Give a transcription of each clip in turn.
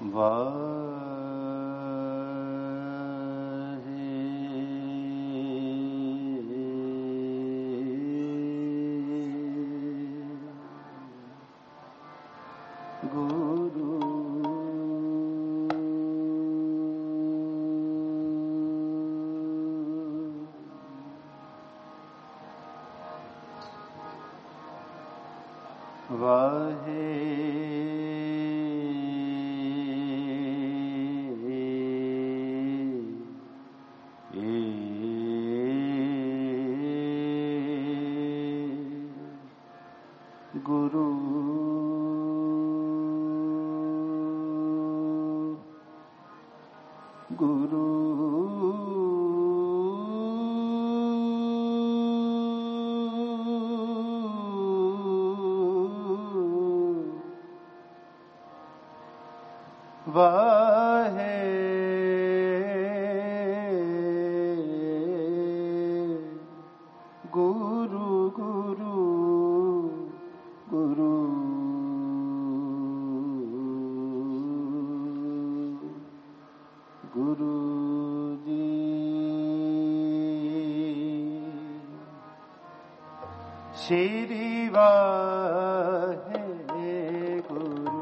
श्री वाहे गुरु।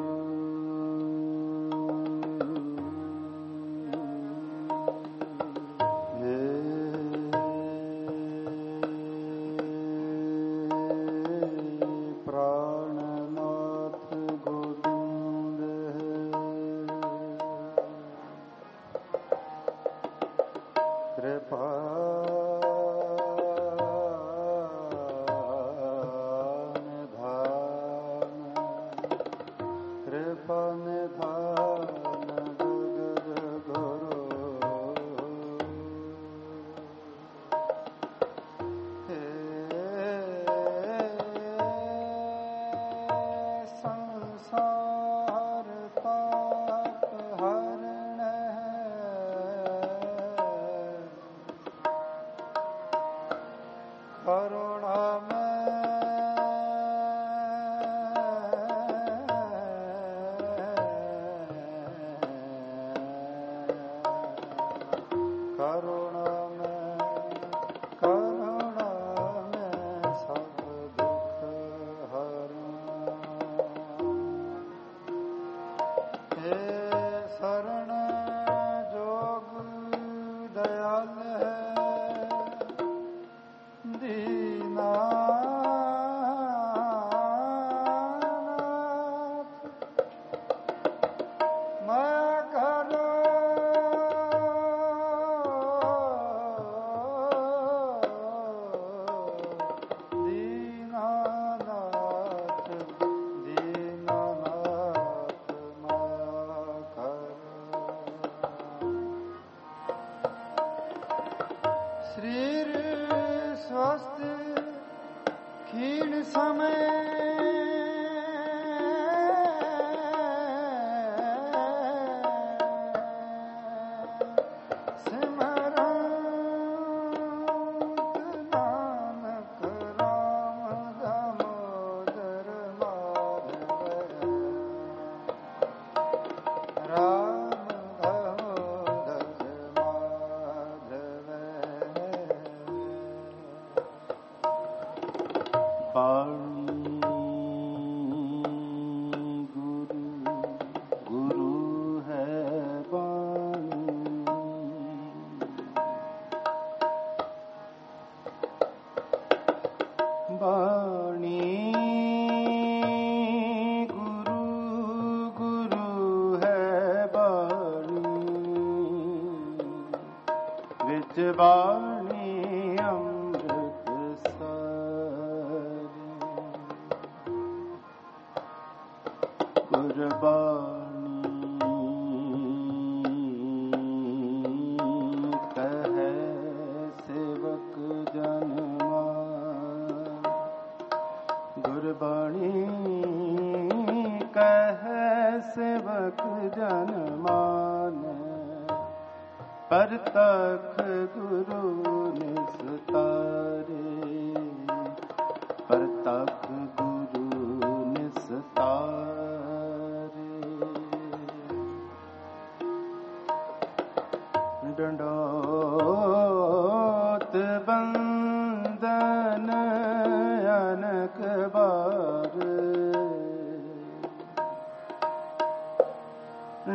प्राणनाथ गोविंद कृपा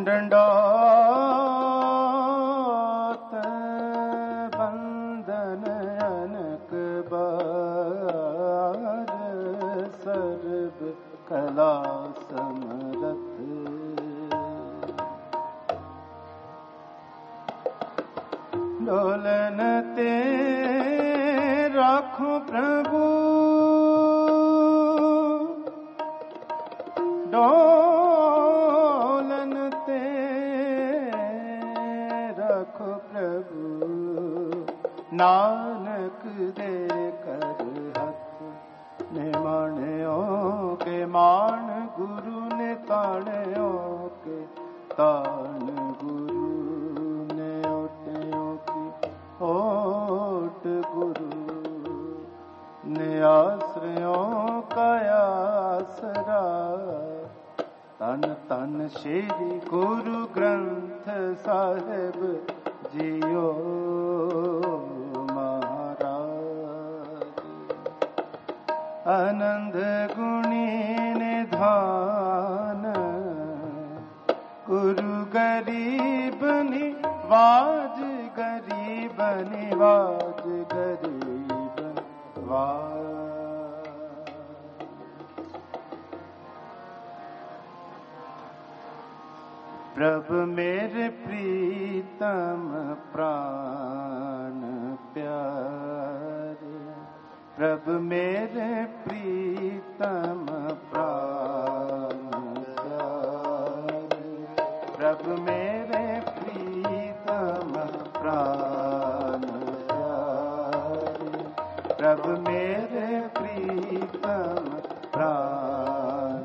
दंडौत बंदन अनक बार सर्व कला समरथ डोलन ते राखो प्रभु डोलन ते राखो प्रभु नानक दे कर हथ ने माण्यो के मान गुरु ने ताण्यो के तान गुरु ने ओट्यो की ओट गुरु ने आश्रयों का आसरा तन तन श्री गुरु ग्रंथ साहिब जियो महाराज आनंद गुणी निधान गुरु गरीब निवाज गरीब निवाज गरीब वाज प्रभु मेरे प्रीतम प्राण प्यारे प्रभु मेरे प्रीतम प्राण प्यारे प्रभु मेरे प्रीतम प्राण प्यारे प्रभु मेरे प्रीतम प्राण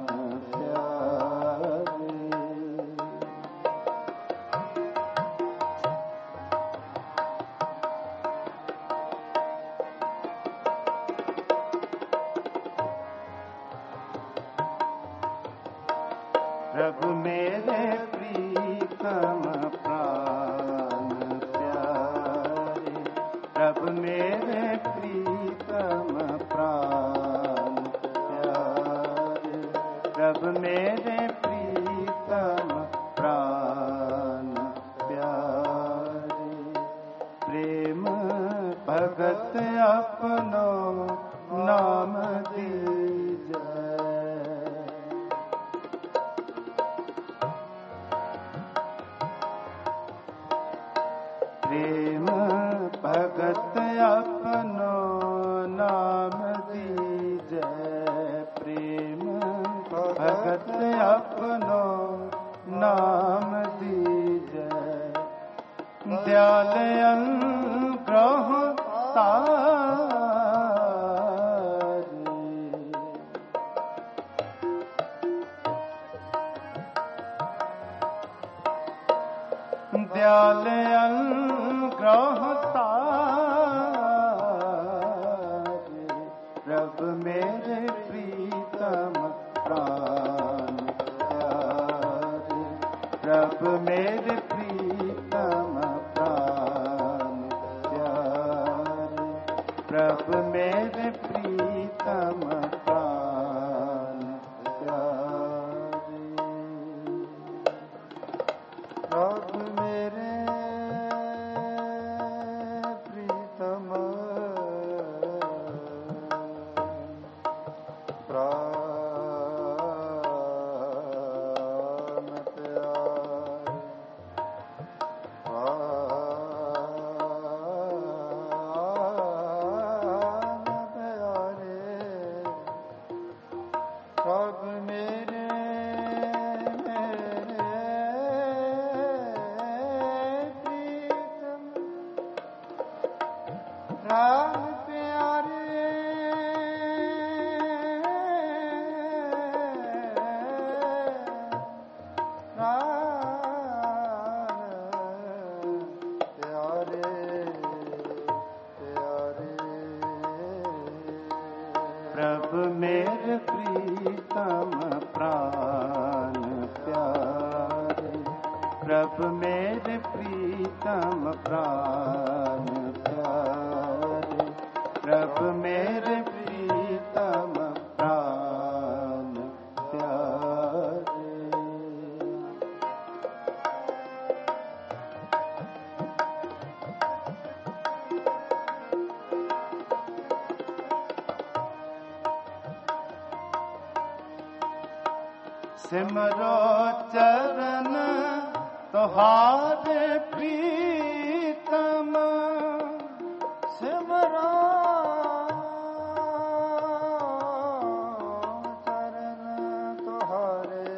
प्रभु मेरे प्रीतम प्राण प्यारे प्रभु मेरे प्रीतम प्राण प्यारे प्रभु मेरे प्रीतम प्राण प्यारे प्रेम भगत अपनो नाम दीजै प्रेम भगत अपनो नाम दीजै प्रेम भगत अपनो नाम दीजै दयाल अनुग्रह तारे दयाल अनुग्रह तारे प्रभु मेरे प्रीतम प्राण प्यारे प्रभु मेरे प्रीतम प्राण प्यारे प्रभु मेरे प्रीतम प्राण प्यारे प्रभु मेरे प्रीतम प्राण प्यारे प्रभु मेरे प्राण प्यारे प्राण प्यारे प्रभु मेरे प्रीतम प्राण प्यारे प्रभु मेरे प्रीतम प्राण प्यारे प्रभु मेरे प्रीतम प्राण प्यारे सिमरो चरण तुहारे प्रीतम, सिमरो चरण तुहारे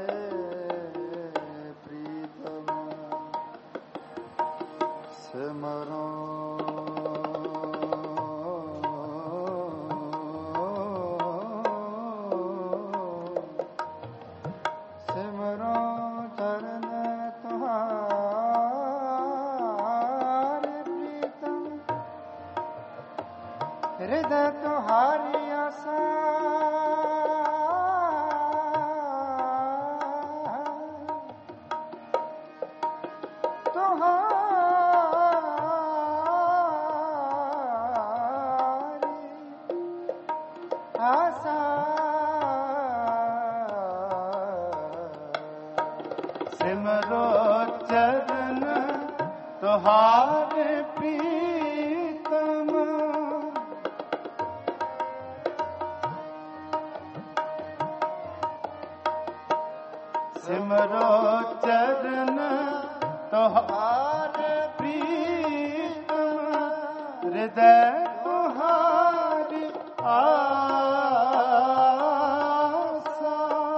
प्रीतम, सिमरो हृदय तुम्हारी आशा, तुम्हारी आशा, सिमरो चरण तुहारे प्रीतम, सिमरो चरण तुहारे प्रीतम, हृदय तुम्हारी आशा,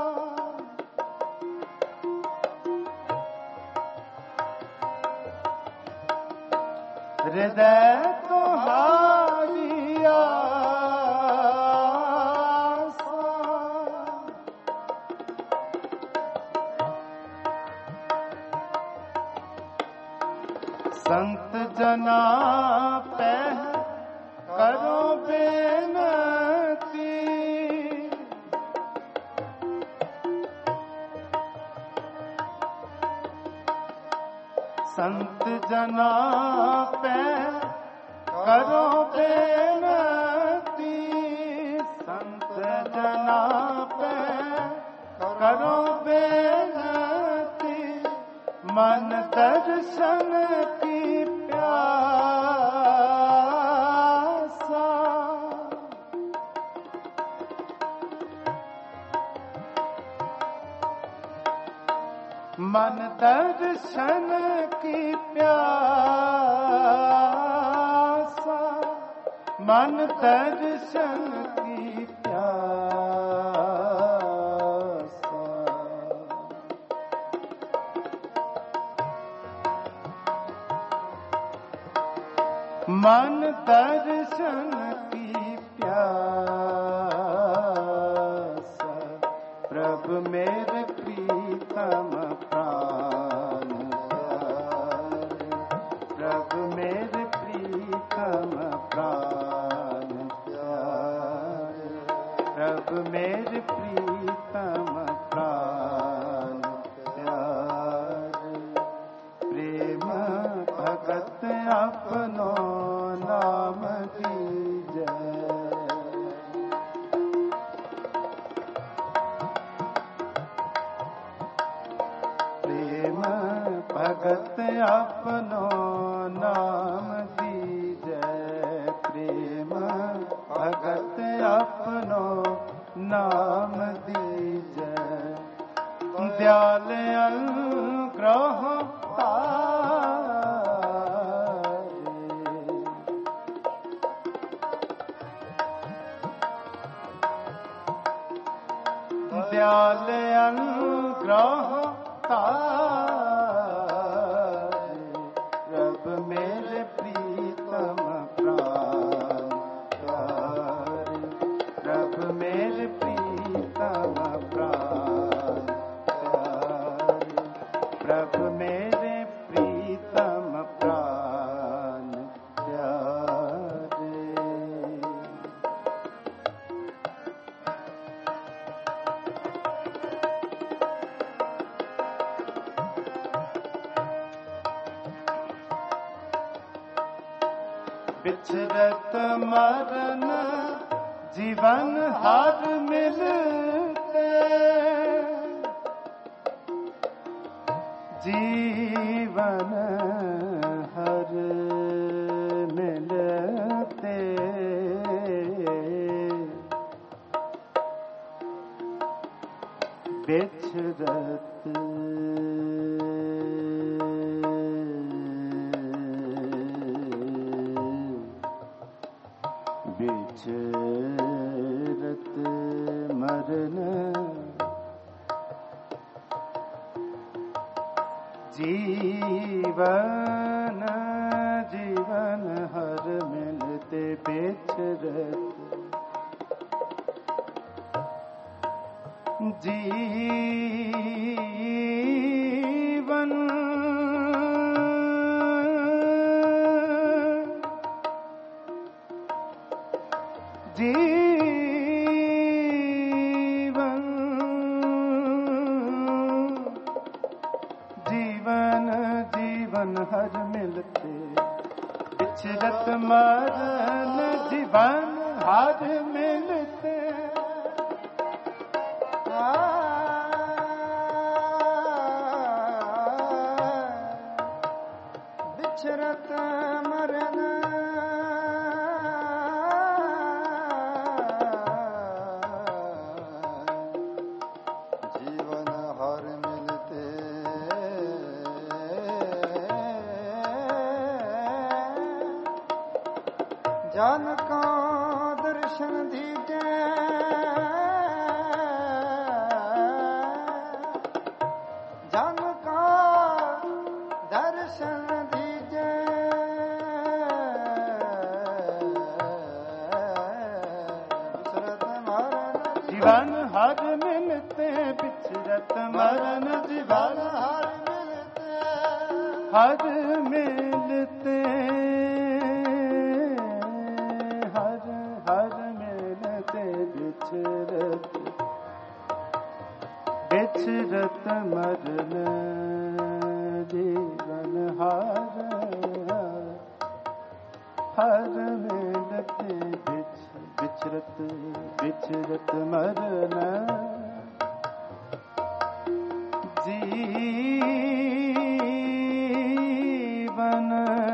हृदय तुम्हारी आशा, संत जना पे करो बेनती, संत जना पे करो बेनती, संत जना पे करो बेनती, मन दर्शन की प्यासा, मन दर्शन की प्यासा, मन दर्शन की प्यासा, मन दर्शन की प्यासा, प्रभु मेरे प्रीतम प्राण प्यारे, प्रभु मेरे प्रीतम प्राण प्यारे, प्रभु मेरे प्रीतम प्राण प्यारे, प्रेम भगत अपनो नाम दीजै, प्रेम भगत अपनो नाम दीजै, प्रेम भगत अपनो नाम दीजै, दयाल अनुग्रह दयाल अनुग्रह रब मेरे प्रीतम प्राण प्यारे, रब मेरे प्रीतम प्राण प्यारे, रब मेरे प्रीतम प्राण प्यारे। बिछरत मरण जीवन हर मिलते, जीवन हर मिलते, बिछरत बिछरत मरन जीवन जीवन हर मिलते बिछरत जीवन जीवन जीवन जीवन हर मिलते बिछरत मरन जीवन हर मिलते बिछरत मरन जीवन हर मिलते जन का दर्शन दीजे जन का दर्शन दीजे बिछरत मरन जीवन हर मिलते बिछरत मरन जीवन हर मिलते हर हर मिलते बिछरत बिछरत मरन जीवन हर हर मिलते बिछरत बिछरत मरन जीवन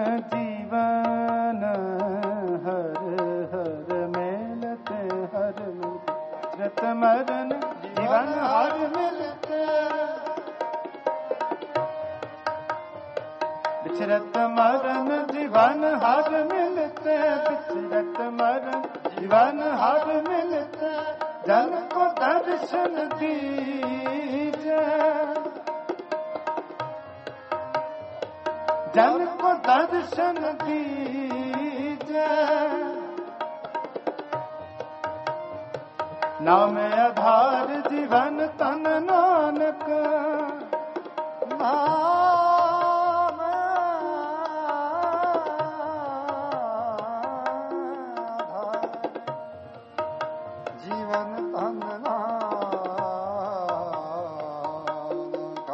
जीवन हर हर मिलते हर बिछरत मरन जीवन हर मिलते बिछरत मरन जीवन हर मिलते बिछरत मरन जीवन हर मिलते जन को दर्शन दीजे जन को दर्शन दीजे नाम आधार जीवन तन नानक नाम आधार जीवन तन नानक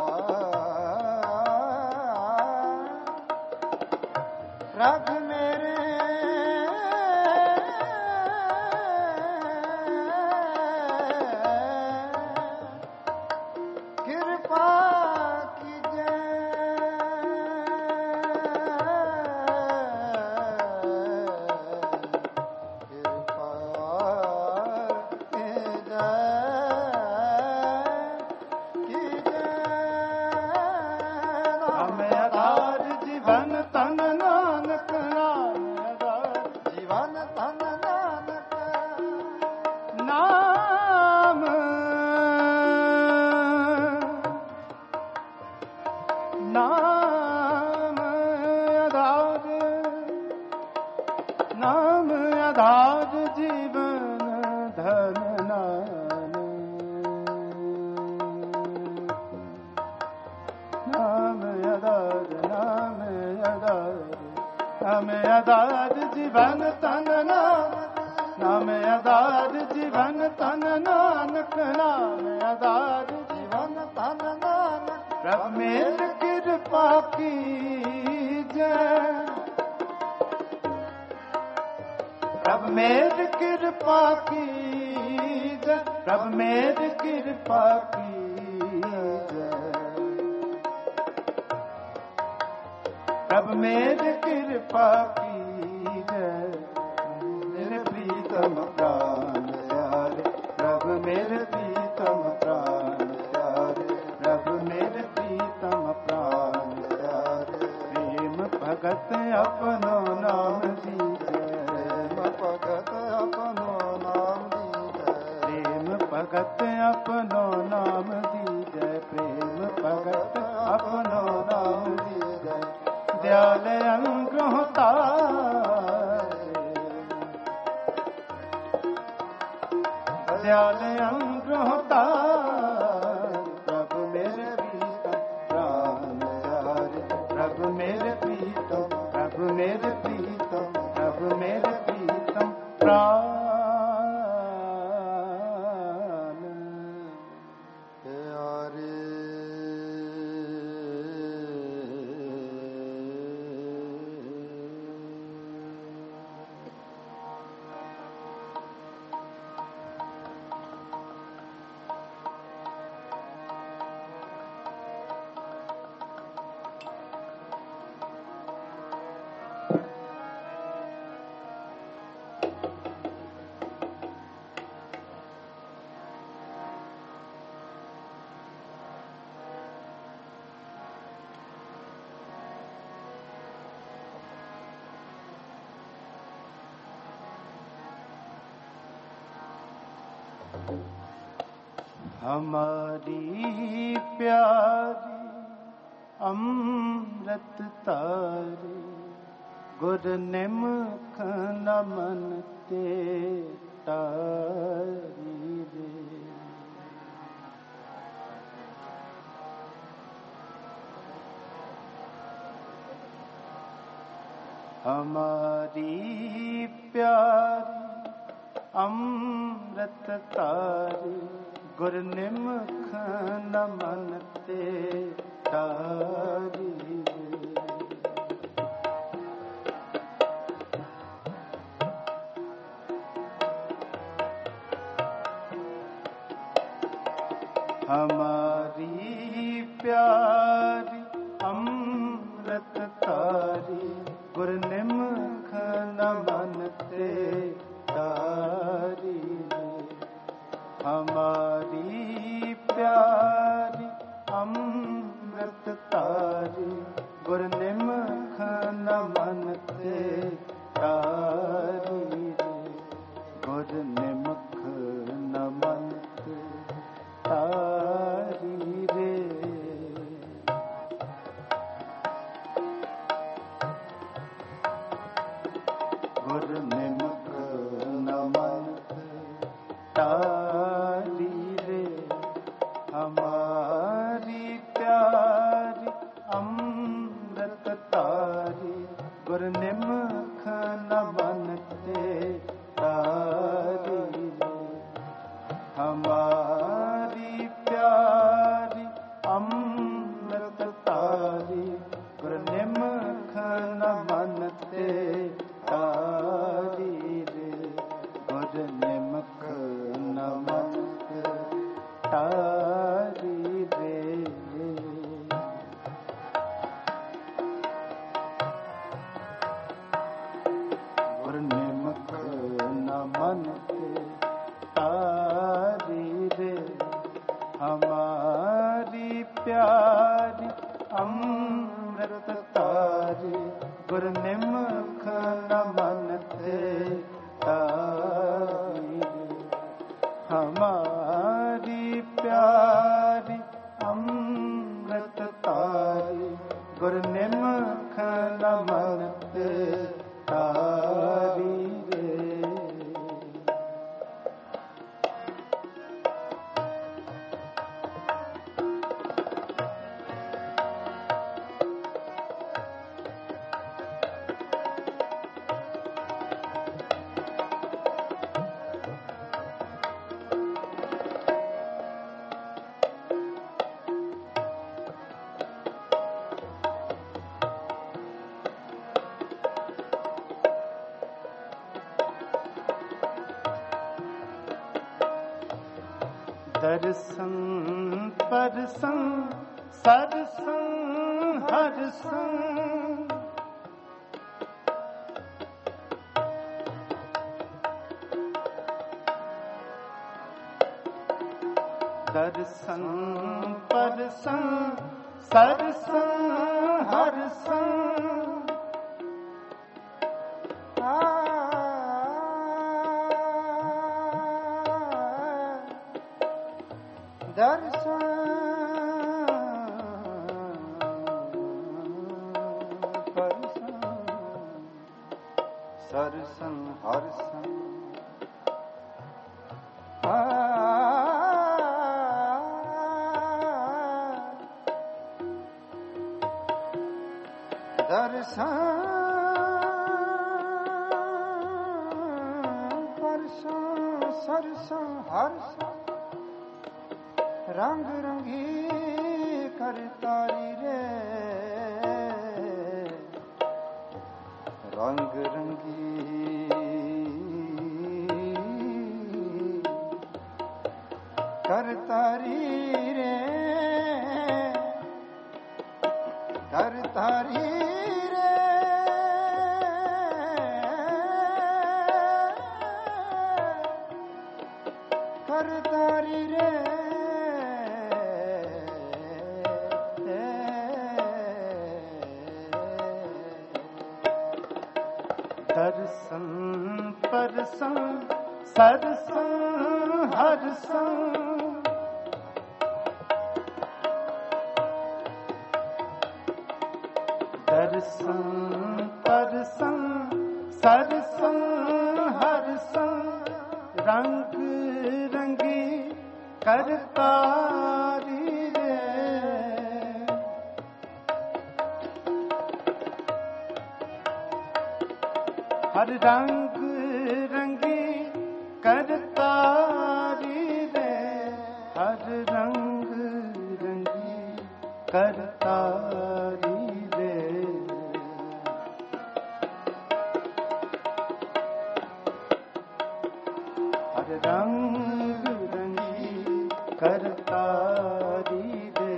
रख मेरे कृपा कीजे कृपा कीजे नाम आधार जीवन तन नानक नाम आधार जीवन तन नानक नाम नाम आधार नाम आधार जीवन धन नाम आधार नाम आधार जीवन तन नाम आधार जीवन तन नानक नाम आधार जीवन तन नानक प्रभु मेर कृपा कीजे प्रभु मेर कृपा कीजे प्रभु मेर कृपा कीजे प्रभु मेर कृपा कीजे मेरे प्रीतम प्राण प्यारे प्रभु मेरे प्रीतम प्राण भगत अपनो नाम दीजे, भगत अपनो नाम दीजे, प्रेम भगत अपनो नाम दीजे, प्रेम भगत अपनो नाम दीजे, दयाल अनुग्रह तारे, दयाल अनुग्रह तारे, प्रभु मेरे प्रीतम राम प्यारे, प्रभु मेरे प्रीतम, प्रभु मेरे प्रीतम, प्रभु मेरे प्रीतम प्राण प्यारे। हमारी प्यारी अमृत तारी, गुर निमख नमन ते तारी रे। हमारी प्यारी अमृत तारी, गुर निमख नमन ते तारी रे। हमारी प्यारी अमृत तारी, गुर निमख नमन ते तारी रे। हमारी प्यारी अमृत तारी, गुर निमख नमन ते तारी रे। गुर निमख नमन ते तारी रे। गुर निमख नमन ते तारी रे। हमारी प्यारी अमृत तारी, गुर निमख नमन ते तारी रे। हमारी प्यारी अमृत तारी, गुर निमख नमन ते तारी रे। गुर निमख नमन ते तारी रे। गुर निमख नमन ते तारी रे। हमारी प्यारी अमृत तारी, गुर निमख नमन ते तारी रे। हमारी प्यारी अमृत तारी, गुर निमख नमन ते तारी रे। दर्शन परसन सरसन हरसन, दर्शन परसन सरसन हरसन, दर्शन परसन सरसन हरसन दर्शन परसन सरसन हरसन रंग रंगी करतारी रे रंग रंगी करतारी रे करतारी रे करतारी रे दर्शन परसन सरसन हरसन दर्शन परसन सरसन हरसन रंग रंगी करतारी रे हर रंग रंगी करतारी रे हर रंग रंगी करतारी रे हर रंग रंगी करतारी रे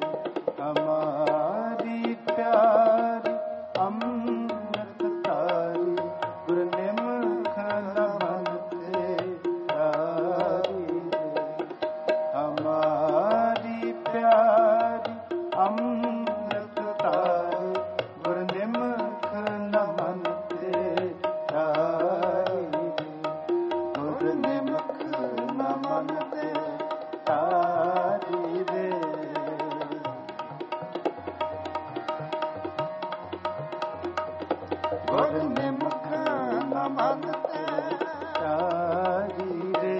हमारी प्यारी अमृत तारी गुरु निमख नमन तेरी हमारी प्यारी अमृत तारी गुरु निमख नमन तेरी गुरु निमख नमन तेरी रे गुरु निमख नमन तेरी रे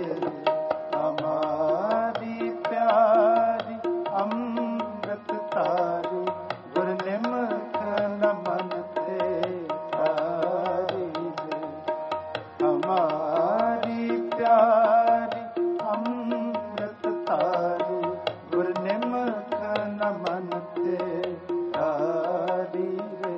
हमारी प्यारी अमृत तारी गुरु निमख नमन तेरी रे हमारी प्यारी अमृत तारी गुरु निमख नमन तेरी रे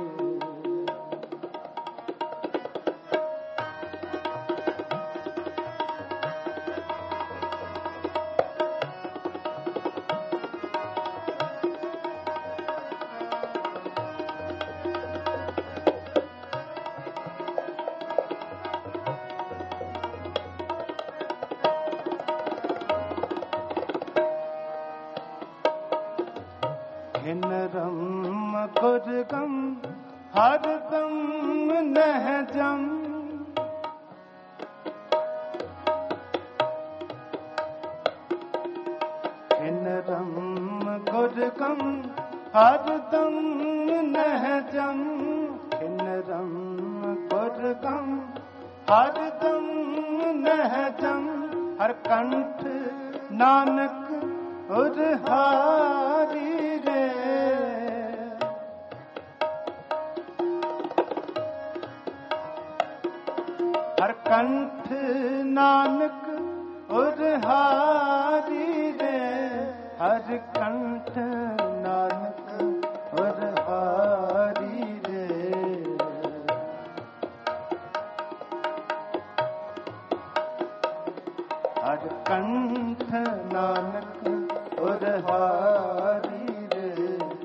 हिन रम गुरगम हरदम नहजम हिन रम गुरगम हरदम नहजम हिन रम गुरगम हरदम नहजम हर कंठ नानक उरहारी रे हर कंठ नानक उरहारी रे हर कंठ नानक उरहारी रे हर कंठ नानक उरहारी रे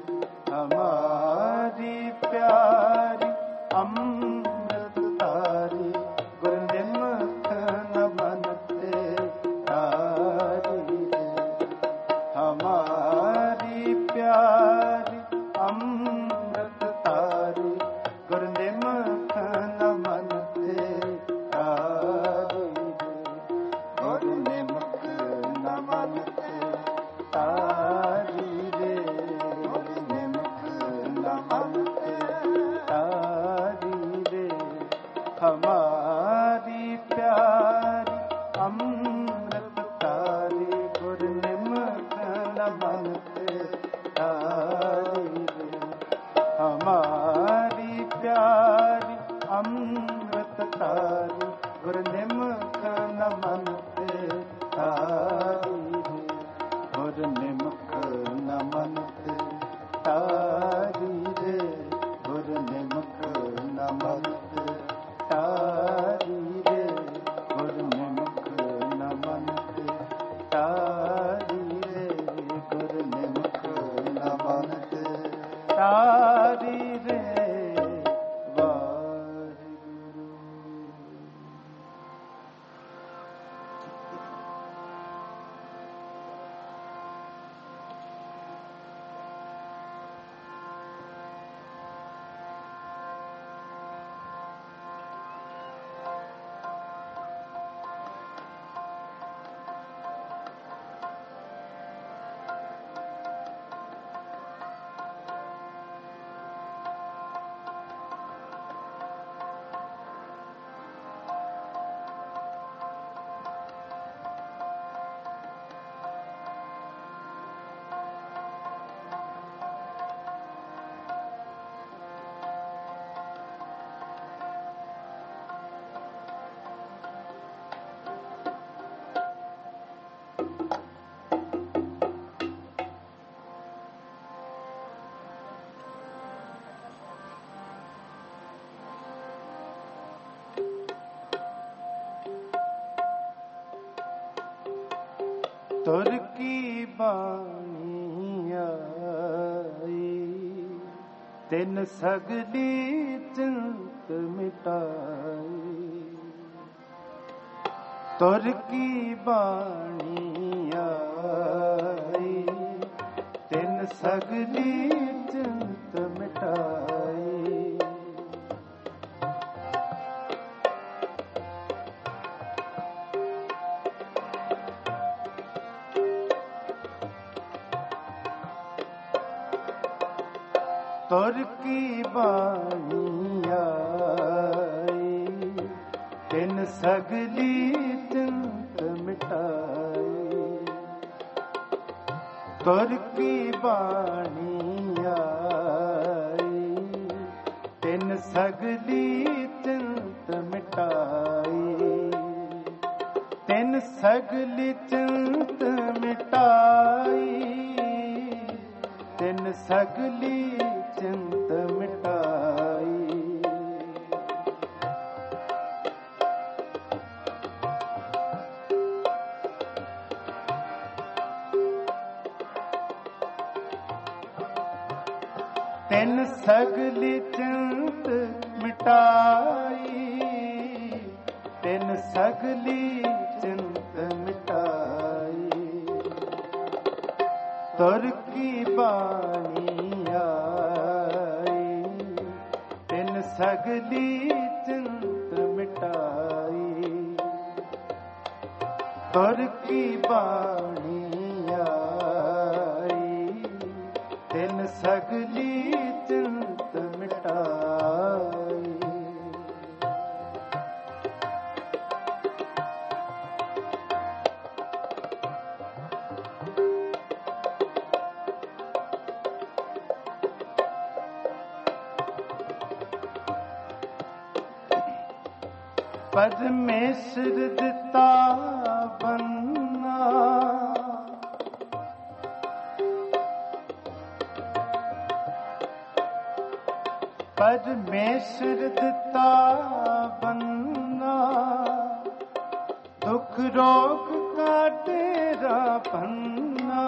हमारी प्यारी अमृत तारी गुरु निमख नमन तेरी रे हमारी प्यारी अमृत तारी गुरु निमख नमन तेरी रे गुरु निमख नमन तेरी तारी रे निमक नमक तारी रे हमारी प्यारी अमृत तारी गुर निमक नमन तारी रे हमारी प्यारी अमृत तारी गुर निमक नमन तारी रे गुर निमक नमन तारी रे गुर निमक नमन तारी रे गुर निमक नमन तारी रे गुर निमक नमन तारी रे तुर की बाणी आई तिन सगली चिंत मिटाई तुर की बाणी आई तिन सगली चिंत मिटाई तुर की बाणी आई तिन सगली चिंत मिटाई तुर की बाणी आई तिन सगली चिंत मिटाई तिन सगली चिंत मिटाई तिन सगली चिंत मिटाई तिन सगली चिंत मिटाई तिन सगली चिंत मिटाई तुर की बाणी आई तिन सगली चिंत मिटाई तुर की बाणी आई तिन सगली चिंत मिटाई परमेश्वर दिता बन्ना परमेश्वर दिता बन्ना दुख रोग का तेरा पन्ना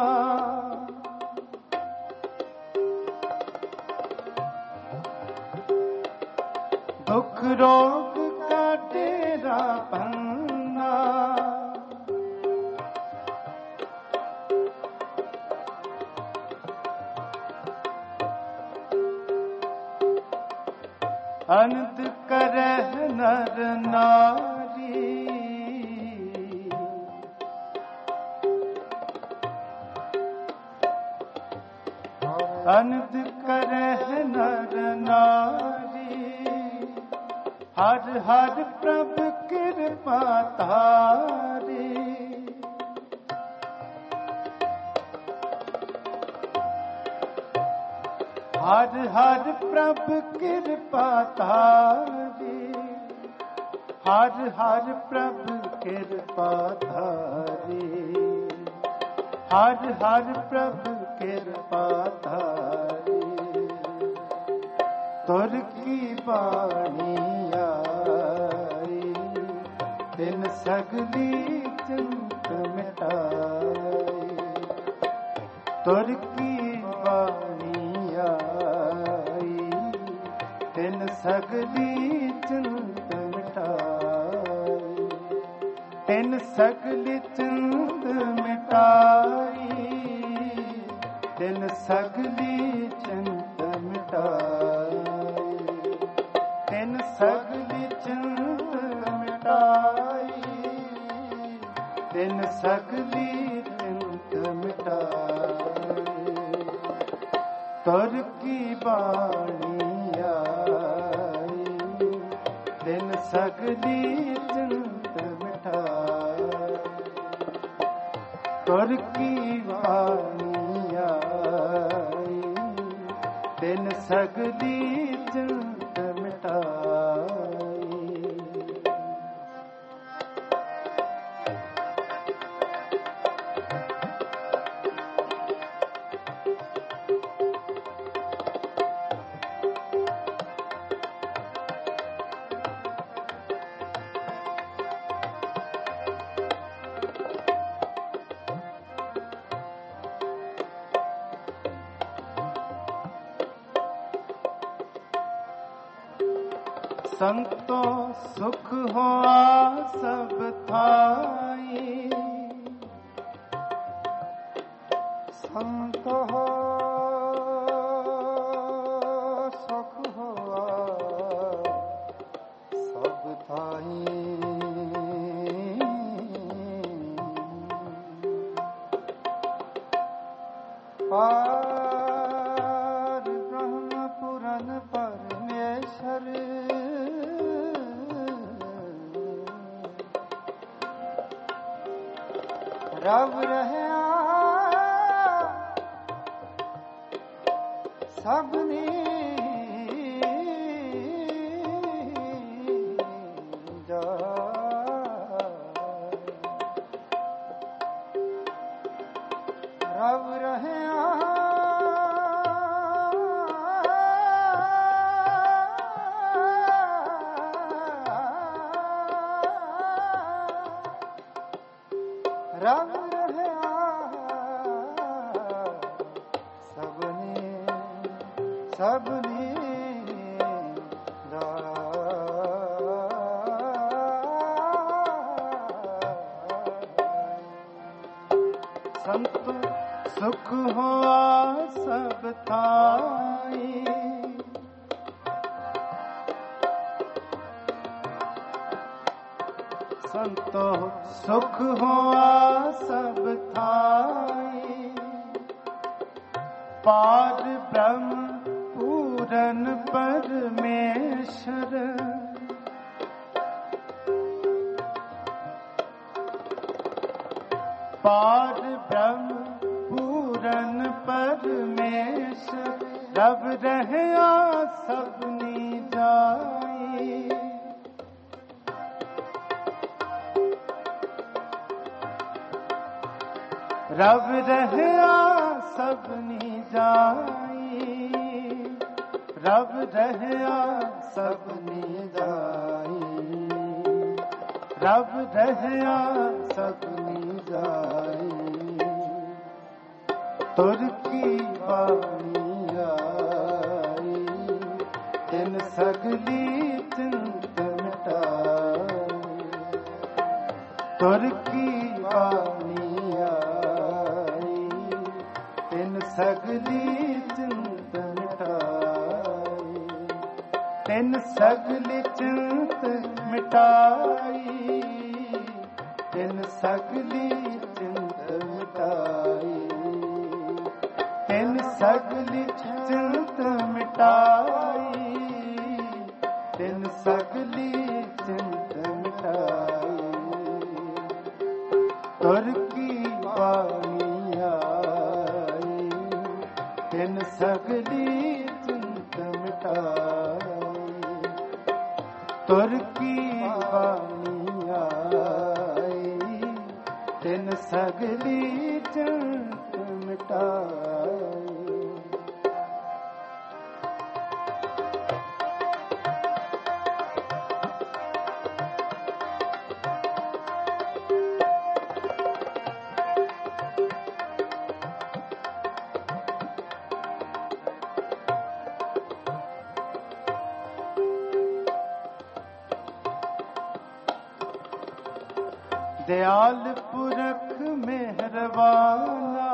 दुख रोग का तेरा पन्ना अनंत करह नर नारी अनद करह नर नारी, हर हर प्रभ कृपा तारी। हर हर प्रभ कृपा तारी, हर हर प्रभ कृपा तारी, हर हर प्रभ कृपा तारी। तुर की बाणी आई, तिन सगली चिंत मिटाई। तुर की बाणी आई, तिन सगली चिंत मिटाई। तिन सगली चिंत मिटाई, तिन सगली चिंत मिटाई। तिन सगली चिंत मिटाई, तिन सगली चिंत मिटाई। तुर की बाणी आई, तिन सगली चिंत मिटाई। तुर की बाणी आई, तिन सगली चिंत मिटाई। संतो सुख हुआ सब थाई, संतो हो सुख हुआ सब थाई। पार ब्रह्म पुरन परमेश्वर, रब रहया सबनी जाय। रब रहया रब रहया सबनी सबनी संत सुख हुआ सब थाई। संतो सुख हुआ सब थाई, पार ब्रह्म पूरन परमेश्वर। पार ब्रह्म पूरन परमेश्वर, रब रहया सबनी जाई। रब रहया सबनी जाई। रब रहया सबनी जाई। रब रहया सबनी जाई। तुर की बाणी आई, तिन सगली चिंत मिटाई। तुर की बाणी आई, तिन सगली चिंत मिटाई। तिन सगली चिंत मिटाई। तिन सगली चिंत मिटाई। तिन सगली चिंत मिटाई, तिन सगली चिंत मिटाई। तुर की बाणी आई, तिन सगली चिंत मिटाई। तुर की बाणी आई, तिन सगली चिंत मिटाई। दयाल पुरख मेहरबाना,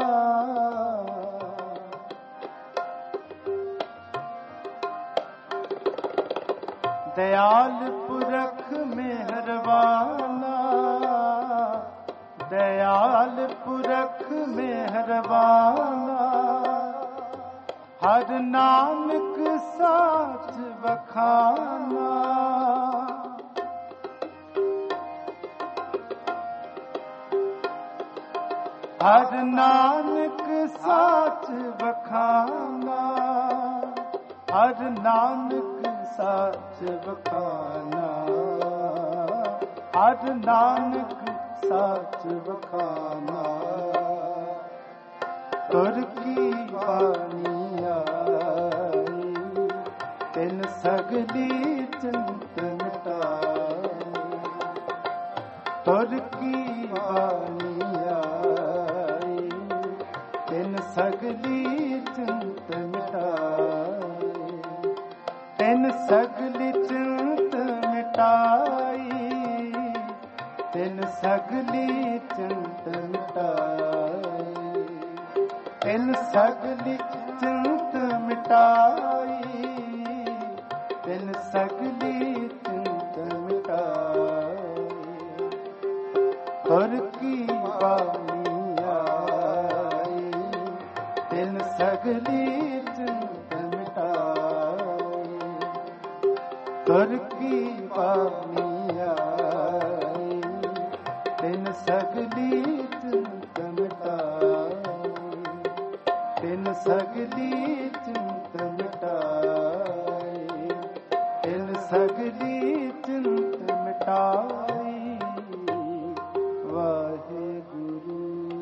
दयाल पुरख मेहरबाना, दयाल पुरख मेहरबाना। हर नानक साच बखाना, हर नानक साच बखाना, हर नानक साच बखाना, हर नानक साच बखाना। तुर की बाणी आई, तिन सगली चिंत मिटाई। तुर की बाणी आई, तिन सगली चिंत मिटाई। तिन सगली चिंत मिटाई, तिन सगली चिंत मिटाई। तिन सगली चिंत मिटाई, तिन सगली चिंत मिटाई। तुर की बाणी आई, तिन सगली चिंत मिटाई। तुर की बाणी आई, तिन सगली चिंत मिटाई। तिन सगली चिंत मिटाई, तिन सगली चिंत मिटाई। वाहिगुरु।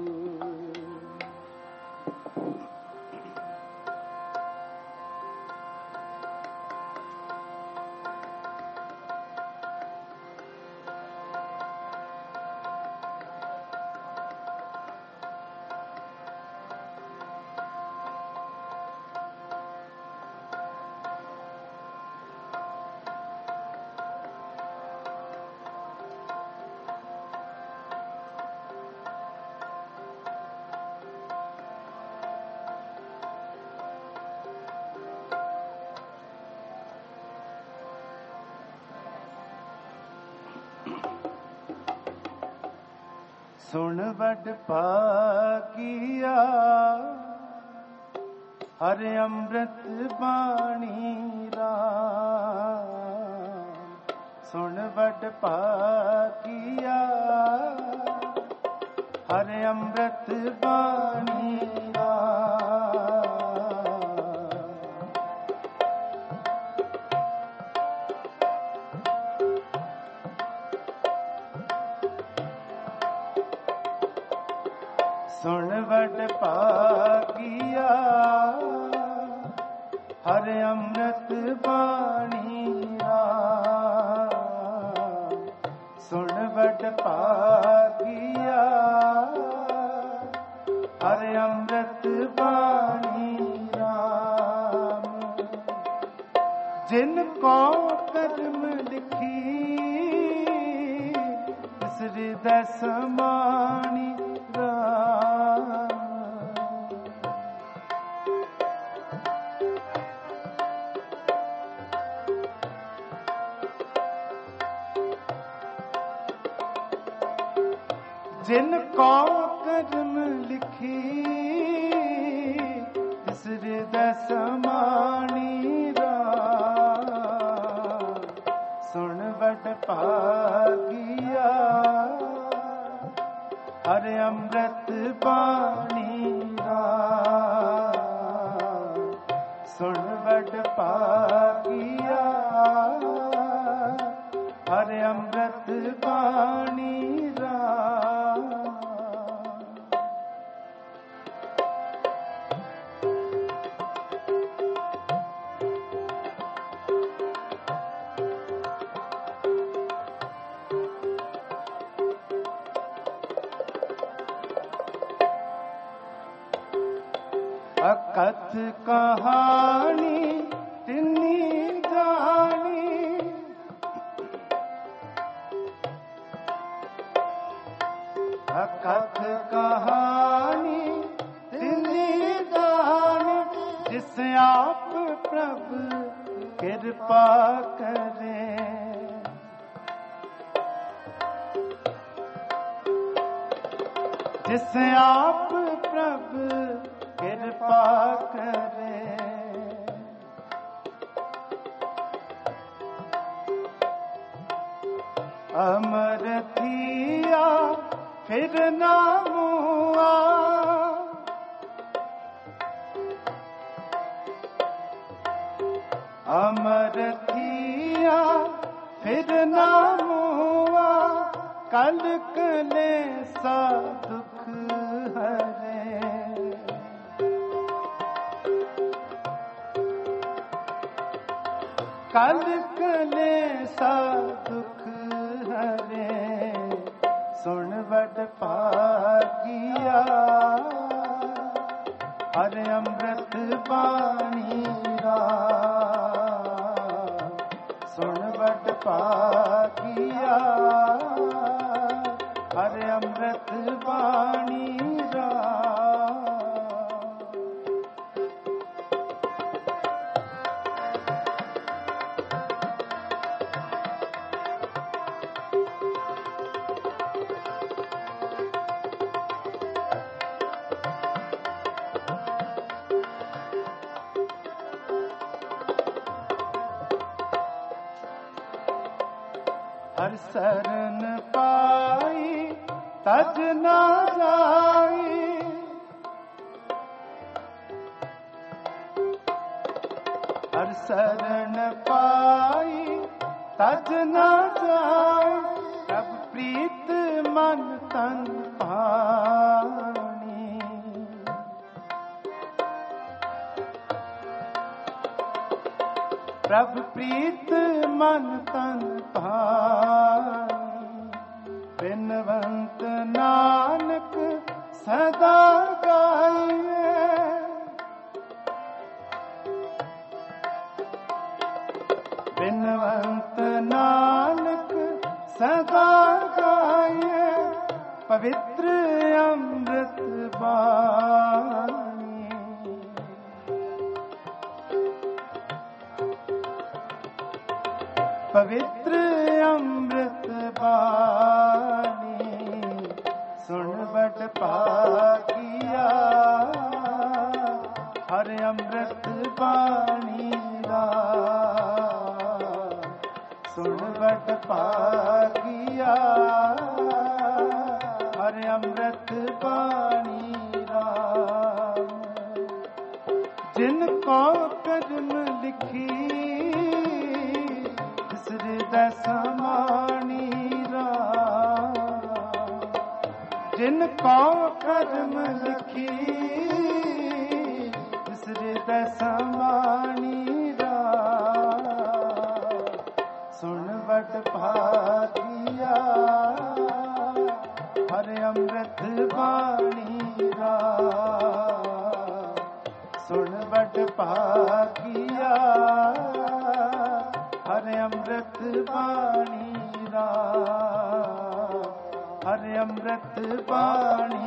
सुन वड पाकिया, हर अमृत बाणी राम। सुन वड पाकिया, हर अमृत बाणी राम। सुन वड पाकिया, हर अमृत बाणी राम। सुन वड पाकिया, हर अमृत बाणी राम। जिन को कर्म लिखी, इस हृदय समाणी राम। जिन को कर्म लिखी, दसमानी राम सुन बड़ भागिया हर अमृत बाणी राम सुन बड़ भागिया हर अमृत बाणी राम अकथ कहानी तिन्नी जानी अकथ कहानी तिन्नी जानी जिस आप प्रभु कृपा करे जिस आप प्रभु कृपा करे अमर थिया फिर ना हुआ अमर थिया फिर ना हुआ कल कले सा दुख हरे कल कले सा दुख हरे सुन बड़ भागिया हर अमृत बाणी राम सुन बड़ भागिया हर अमृत बाणी राम हर शरण पाई तज ना जाई हर शरण पाई तज ना जाई तब प्रीत मन तन पानी प्रभु प्रीत मन तन पानी बिनवंत नानक सदा गाइए बिनवंत नानक सदा गाइए पवित्र अमृत बानी पवित्र अमृत बानी सुन बड़ भागिया हर अमृत बानी राम सुन बड़ भागिया हर अमृत बानी राम जिनको कर्म लिखी दसमानी राम जिनको कर्म लिखी दसमानी राम सुन बड़ भागिया हर अमृत बाणी राम सुन बड़ भागिया हर अमृत बाणी राम हर अमृत बाणी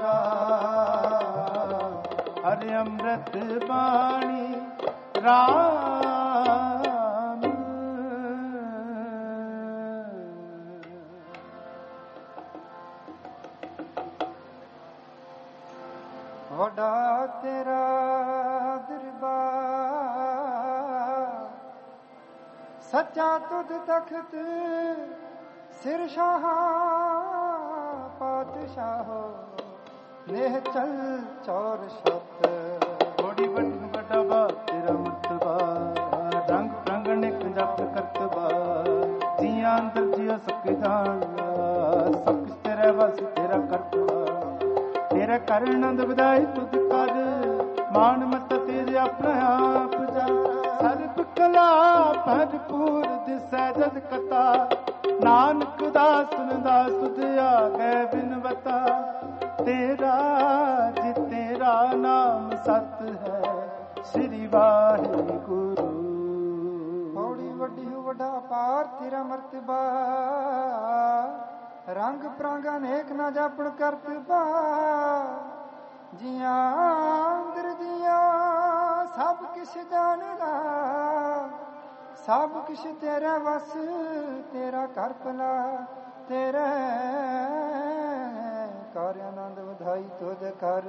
राम हर अमृत बाणी राम ਵੱਡਾ ਤੇਰਾ ਦਰਬਾਰ, ਸੱਚਾ ਤੁਧ ਤਖਤ ਸਿਰ ਸ਼ਾਹਾਂ ਪਾਤਸ਼ਾਹੋ, ਨੇਹ ਚਲ ਚੌਰ ਛਤ। ਬੜੀ ਵੱਡਾ ਬਾ ਤੇਰਾ ਮਰਤਬਾ, ਰੰਗ ਰੰਗ ਨਿਕ ਜਪ ਕਰਤਬਾ, ਜੀਆਂ ਅੰਦਰ ਜੀਓ ਸਭ ਜਾਣਦਾ, ਸਭ ਕੁਛ ਤੇਰੇ ਵਸ ਤੇਰਾ ਕਰਤਬਾ, ਤੇਰਾ ਕਰ ਆਨੰਦ ਵਧਾਈ ਤੁਧ ਕਰ, ਮਾਨ ਮਤ ਤੇਰੇ ਆਪਣਾ ਆਪ ਜਾ, ਸਰਬ ਕਲਾ ਭਰਪੂਰ ਦਿਸੈ ਜਦ ਕਥਾ, ਨਾਨਕ ਦਾਸਨ ਦਾ ਸੁਧ ਆਗੇ ਬਿਨਵਤਾ, ਤੇਰਾ ਜੀ ਤੇਰਾ ਨਾਮ ਸਤ ਹੈ, ਸ੍ਰੀ ਵਾਹਿਗੁਰੂ। ਬੜੀ ਵੱਡੀ ਵੱਡਾ ਪਾਰ ਤੇਰਾ ਮਰਤਬਾ, ਰੰਗ ਪ੍ਰਾਂਗ ਅਨੇਕ ਨਾ ਜਾਪਣ ਕਰਤਬਾ, ਜੀਆਂ ਅੰਦਰ ਜੀਆਂ ਸਭ ਕਿਛ ਜਾਣਦਾ, ਸਭ ਕਿਛ ਤੇਰਾ ਵਸ ਤੇਰਾ ਕਰ ਭਲਾ, ਤੇਰੇ ਕਰ ਆਨੰਦ ਵਧਾਈ ਤੁਧ ਕਰ,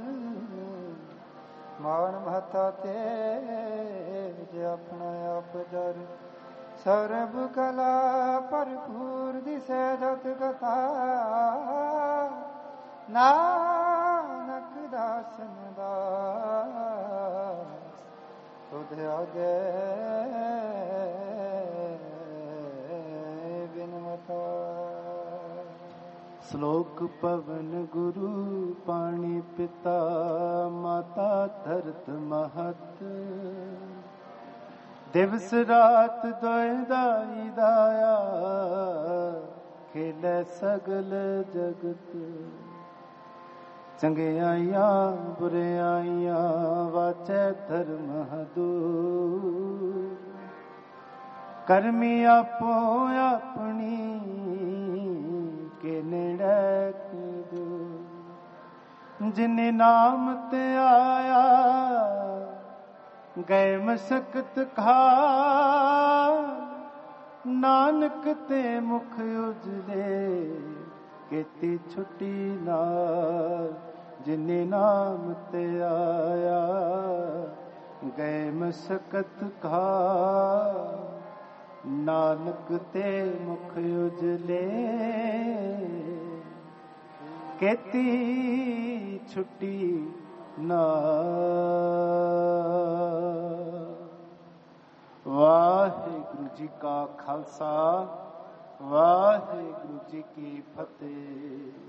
ਮਾਨ ਮਹਤਾ ਤੇਜ ਆਪਣਾ ਆਪ ਜਰ, ਸਰਬ ਕਲਾ ਭਰਪੂਰ ਦਿਸੈ ਜਤ ਕਥਾ, ਨਾਨਕ ਦਾਸਨ ਦਾਸ ਤੁਧ ਆਗੇ ਬਿਨਵਤਾ। ਸ਼ਲੋਕ ਪਵਨ ਗੁਰੂ ਪਾਣੀ ਪਿਤਾ, ਮਾਤਾ ਧਰਤ ਮਹਤ, ਦਿਵਸ ਰਾਤ ਦੋਇ ਦਾਈ ਦਾਇਆ, ਖੇਲੇ ਸਗਲ ਜਗਤ, ਚੰਗਿਆਈਆਂ ਬੁਰਿਆਈਆਂ ਵਾਚੈ ਧਰਮ ਹਦੂਰ, ਕਰਮੀ ਆਪੋ ਆਪਣੀ ਕੇ ਨੇੜੇ ਦੂਰ, ਜਿਨੇ ਨਾਮ ਤੇ ਆਇਆ ਗਏ ਮਸਕਤ ਖਾ, ਨਾਨਕ ਤੇ ਮੁਖ ਉਜਲੇ ਕੀਤੀ ਛੁੱਟੀ ਨਾਲ, ਜਿਨੇ ਨਾਮ ਤੇ ਆਇਆ ਗਏ ਮਸਕਤ ਖਾ, ਨਾਨਕ ਤੇ ਮੁਖ ਉਜਲੇ ਕੀਤੀ ਛੁੱਟੀ ਨਾਲ। ਵਾਹਿਗੁਰੂ ਜੀ ਕਾ ਖਾਲਸਾ, ਵਾਹਿਗੁਰੂ ਜੀ ਕੀ ਫਤਿਹ।